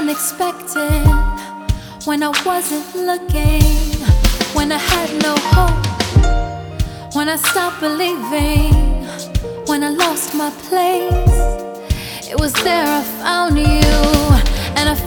unexpected, when I wasn't looking, when I had no hope, when I stopped believing, when I lost my place. It was there I found you.